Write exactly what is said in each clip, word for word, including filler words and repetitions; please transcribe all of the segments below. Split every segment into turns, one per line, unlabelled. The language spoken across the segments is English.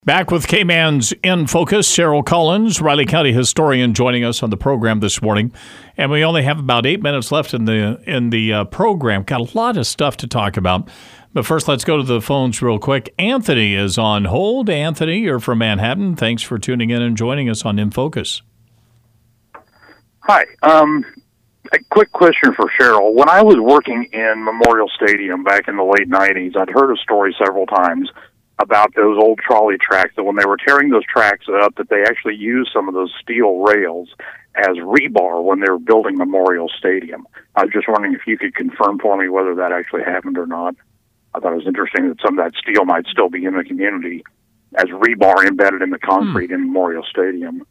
Back with K-Man's In Focus, Cheryl Collins, Riley County historian, joining us on the program this morning. And we only have about eight minutes left in the in the uh, program. Got a lot of stuff to talk about. But first, let's go to the phones real quick. Anthony is on hold. Anthony, you're from Manhattan. Thanks for tuning in and joining us on In Focus.
Hi. Um, a quick question for Cheryl. When I was working in Memorial Stadium back in the late nineties, I'd heard a story several times about those old trolley tracks, that when they were tearing those tracks up, that they actually used some of those steel rails as rebar when they were building Memorial Stadium. I was just wondering if you could confirm for me whether that actually happened or not. I thought it was interesting that some of that steel might still be in the community as rebar embedded in the concrete hmm. in Memorial Stadium.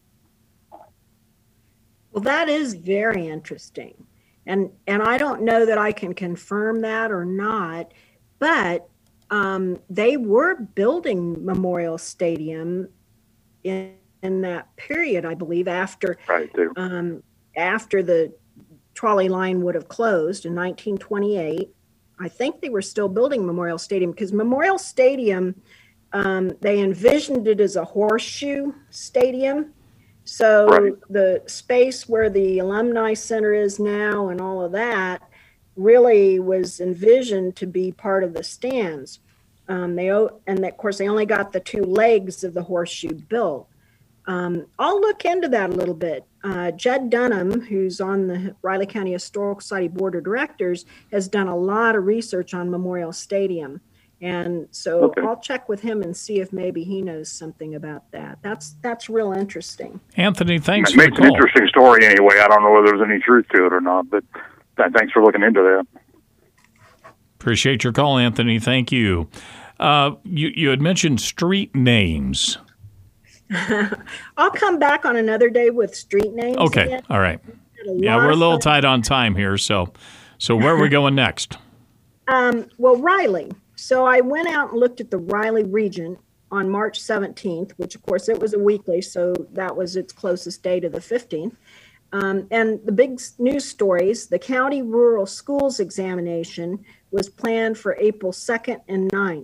Well, that is very interesting. And and I don't know that I can confirm that or not, but Um, they were building Memorial Stadium in, in that period, I believe, after
right,
um, after the trolley line would have closed in nineteen twenty-eight. I think they were still building Memorial Stadium because Memorial Stadium, um, they envisioned it as a horseshoe stadium. So
right.
the space where the Alumni Center is now and all of that really was envisioned to be part of the stands. Um, they and of course they only got the two legs of the horseshoe built. Um, I'll look into that a little bit. Uh, Judd Dunham, who's on the Riley County Historical Society Board of Directors, has done a lot of research on Memorial Stadium, and so
okay.
I'll check with him and see if maybe he knows something about that. That's that's real interesting.
Anthony, thanks.
It
for
makes
the
an
call.
interesting story anyway. I don't know whether there's any truth to it or not, but thanks for looking into that.
Appreciate your call, Anthony. Thank you. Uh, you, you had mentioned street names.
I'll come back on another day with street names.
Okay.
Again.
All right. Yeah, we're a little
fun.
tight on time here. So, so where are we going next?
Um, well, Riley. So I went out and looked at the Riley Regent on March seventeenth, which of course it was a weekly, so that was its closest day to the fifteenth. Um, and the big news stories, the county rural schools examination was planned for April second and ninth.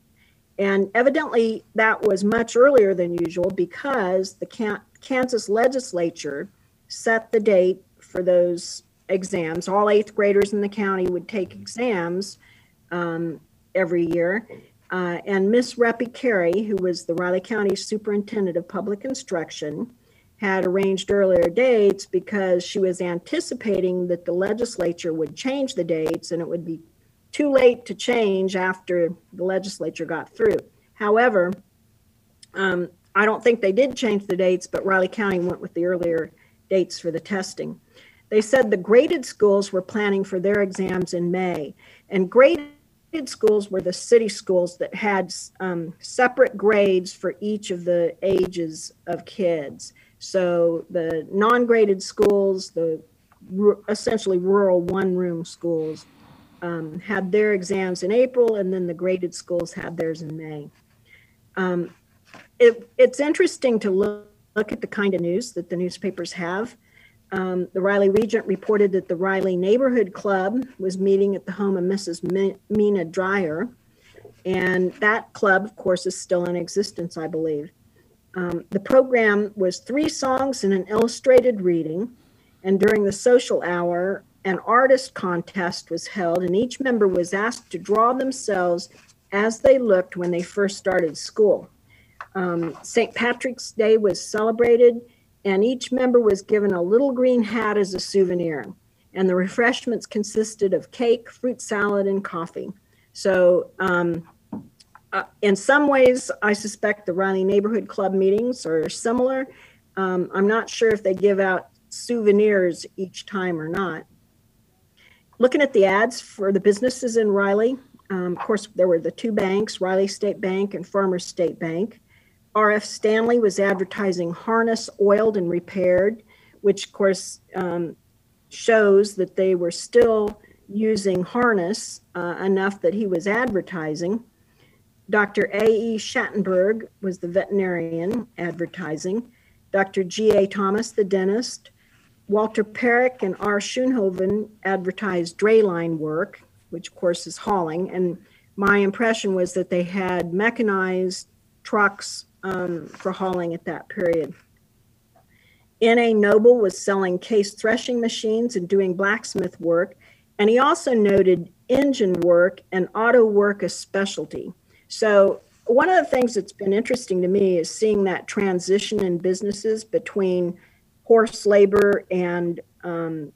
And evidently that was much earlier than usual because the Can- Kansas legislature set the date for those exams. All eighth graders in the county would take exams um, every year. Uh, and Miss Reppy Carey, who was the Riley County Superintendent of Public Instruction, had arranged earlier dates because she was anticipating that the legislature would change the dates and it would be too late to change after the legislature got through. However, um, I don't think they did change the dates, but Riley County went with the earlier dates for the testing. They said the graded schools were planning for their exams in May, and graded schools were the city schools that had um, separate grades for each of the ages of kids. So the non-graded schools, the r- essentially rural one-room schools, um, had their exams in April, and then the graded schools had theirs in May. Um, it, it's interesting to look, look at the kind of news that the newspapers have. Um, the Riley Regent reported that the Riley Neighborhood Club was meeting at the home of Missus M- Mina Dreyer, and that club, of course, is still in existence, I believe. Um, the program was three songs and an illustrated reading, and during the social hour, an artist contest was held, and each member was asked to draw themselves as they looked when they first started school. Um, Saint Patrick's Day was celebrated, and each member was given a little green hat as a souvenir, and the refreshments consisted of cake, fruit salad, and coffee. So um, Uh, in some ways, I suspect the Riley Neighborhood Club meetings are similar. Um, I'm not sure if they give out souvenirs each time or not. Looking at the ads for the businesses in Riley, um, of course, there were the two banks, Riley State Bank and Farmers State Bank. R F Stanley was advertising harness oiled and repaired, which of course um, shows that they were still using harness uh, enough that he was advertising. Doctor A E Schattenberg was the veterinarian advertising. Doctor G A Thomas, the dentist. Walter Perrick and R. Schoenhoven advertised drayline work, which of course is hauling. And my impression was that they had mechanized trucks um, for hauling at that period. N A Noble was selling case threshing machines and doing blacksmith work. And he also noted engine work and auto work a specialty. So one of the things that's been interesting to me is seeing that transition in businesses between horse labor and um,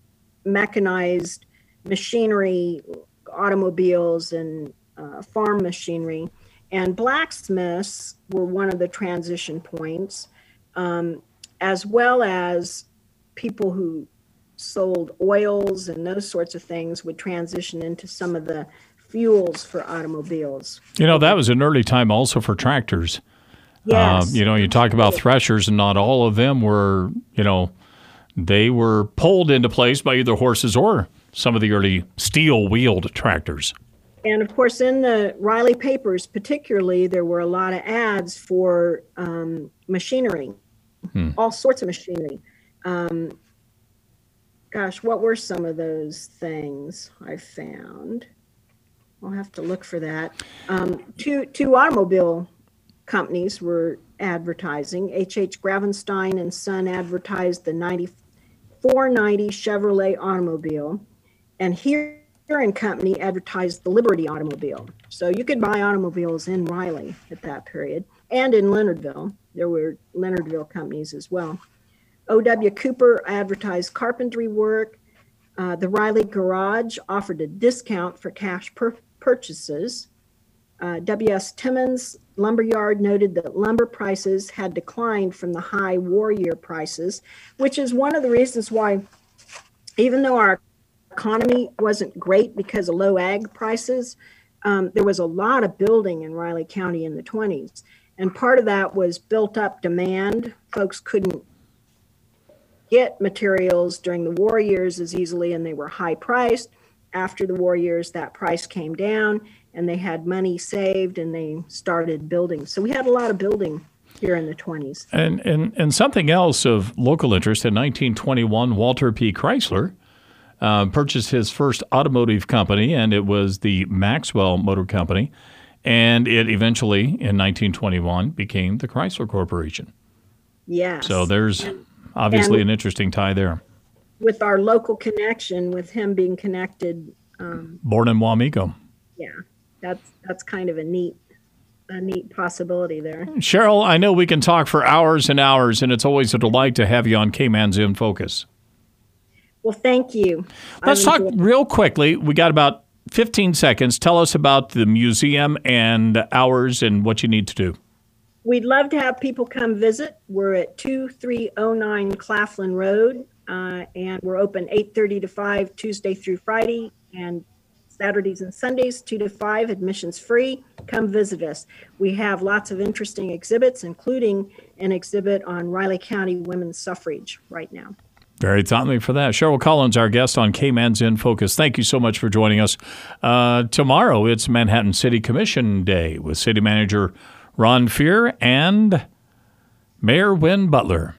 mechanized machinery, automobiles and uh, farm machinery. And blacksmiths were one of the transition points, um, as well as people who sold oils and those sorts of things would transition into some of the fuels for automobiles.
You know, that was an early time also for tractors.
Yes.
Uh, you know, you talk about threshers, and not all of them were, you know, they were pulled into place by either horses or some of the early steel-wheeled tractors.
And of course, in the Riley papers particularly, there were a lot of ads for um, machinery, hmm. all sorts of machinery. Um, gosh, what were some of those things I found? I'll have to look for that. Um, two, two automobile companies were advertising. H H Gravenstein and Son advertised the ninety-four ninety Chevrolet automobile, and here and Company advertised the Liberty automobile. So you could buy automobiles in Riley at that period, and in Leonardville. There were Leonardville companies as well. O W Cooper advertised carpentry work. Uh, the Riley Garage offered a discount for cash per- purchases. Uh, W S Timmons Lumberyard noted that lumber prices had declined from the high war year prices, which is one of the reasons why, even though our economy wasn't great because of low ag prices, um, there was a lot of building in Riley County in the twenties. And part of that was built up demand. Folks couldn't get materials during the war years as easily, and they were high priced. After the war years, that price came down and they had money saved and they started building. So we had a lot of building here in the twenties.
And, and, and something else of local interest, in nineteen twenty-one, Walter P. Chrysler uh, purchased his first automotive company, and it was the Maxwell Motor Company. And it eventually, in nineteen twenty-one, became the Chrysler Corporation.
Yes.
So there's and, obviously and an interesting tie there.
With our local connection, with him being connected. Um,
Born in Wamego.
Yeah, that's that's kind of a neat, a neat possibility there.
Cheryl, I know we can talk for hours and hours, and it's always a delight to have you on Cayman's In Focus.
Well, thank you.
Let's talk real quickly. We got about fifteen seconds. Tell us about the museum and hours and what you need to do.
We'd love to have people come visit. We're at two three oh nine Claflin Road, uh, and we're open eight thirty to five Tuesday through Friday, and Saturdays and Sundays two to five, admissions free. Come visit us. We have lots of interesting exhibits, including an exhibit on Riley County women's suffrage right now.
Very timely for that. Cheryl Collins, our guest on Cayman's In Focus. Thank you so much for joining us. Uh, tomorrow, it's Manhattan City Commission Day with City Manager Ron Fear and Mayor Wynn Butler.